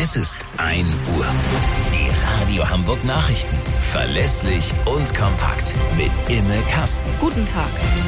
Es ist 1 Uhr. Die Radio Hamburg Nachrichten. Verlässlich und kompakt. Mit Imme Kasten. Guten Tag.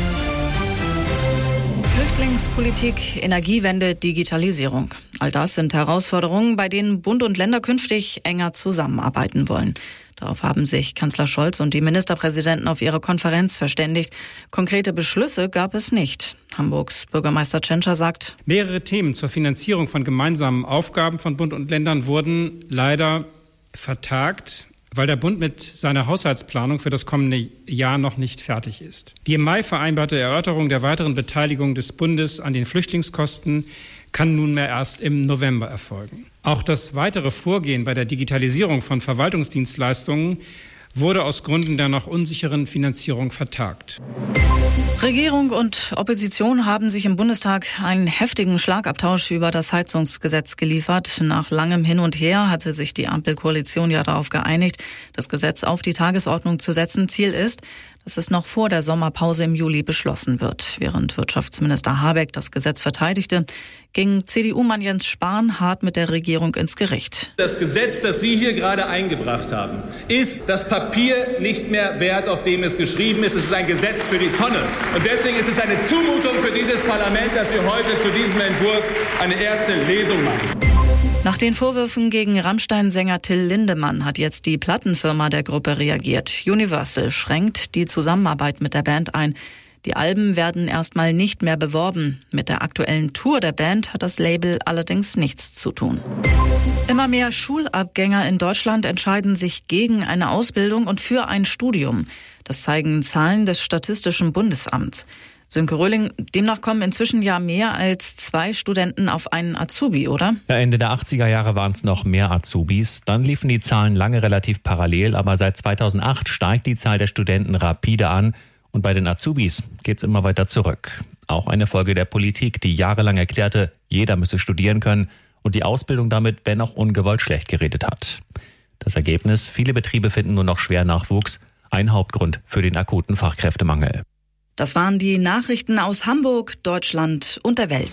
Flüchtlingspolitik, Energiewende, Digitalisierung. All das sind Herausforderungen, bei denen Bund und Länder künftig enger zusammenarbeiten wollen. Darauf haben sich Kanzler Scholz und die Ministerpräsidenten auf ihrer Konferenz verständigt. Konkrete Beschlüsse gab es nicht. Hamburgs Bürgermeister Tschentscher sagt: Mehrere Themen zur Finanzierung von gemeinsamen Aufgaben von Bund und Ländern wurden leider vertagt, weil der Bund mit seiner Haushaltsplanung für das kommende Jahr noch nicht fertig ist. Die im Mai vereinbarte Erörterung der weiteren Beteiligung des Bundes an den Flüchtlingskosten kann nunmehr erst im November erfolgen. Auch das weitere Vorgehen bei der Digitalisierung von Verwaltungsdienstleistungen wurde aus Gründen der noch unsicheren Finanzierung vertagt. Regierung und Opposition haben sich im Bundestag einen heftigen Schlagabtausch über das Heizungsgesetz geliefert. Nach langem Hin und Her hatte sich die Ampelkoalition ja darauf geeinigt, das Gesetz auf die Tagesordnung zu setzen. Ziel ist, dass es noch vor der Sommerpause im Juli beschlossen wird. Während Wirtschaftsminister Habeck das Gesetz verteidigte, ging CDU-Mann Jens Spahn hart mit der Regierung ins Gericht. Das Gesetz, das Sie hier gerade eingebracht haben, ist das Papier nicht mehr wert, auf dem es geschrieben ist. Es ist ein Gesetz für die Tonne. Und deswegen ist es eine Zumutung für dieses Parlament, dass wir heute zu diesem Entwurf eine erste Lesung machen. Nach den Vorwürfen gegen Rammstein-Sänger Till Lindemann hat jetzt die Plattenfirma der Gruppe reagiert. Universal schränkt die Zusammenarbeit mit der Band ein. Die Alben werden erstmal nicht mehr beworben. Mit der aktuellen Tour der Band hat das Label allerdings nichts zu tun. Immer mehr Schulabgänger in Deutschland entscheiden sich gegen eine Ausbildung und für ein Studium. Das zeigen Zahlen des Statistischen Bundesamts. Sönke Röhling, demnach kommen inzwischen ja mehr als 2 Studenten auf einen Azubi, oder? Ja, Ende der 80er Jahre waren es noch mehr Azubis. Dann liefen die Zahlen lange relativ parallel, aber seit 2008 steigt die Zahl der Studenten rapide an. Und bei den Azubis geht es immer weiter zurück. Auch eine Folge der Politik, die jahrelang erklärte, jeder müsse studieren können und die Ausbildung damit, wenn auch ungewollt, schlecht geredet hat. Das Ergebnis: viele Betriebe finden nur noch schwer Nachwuchs. Ein Hauptgrund für den akuten Fachkräftemangel. Das waren die Nachrichten aus Hamburg, Deutschland und der Welt.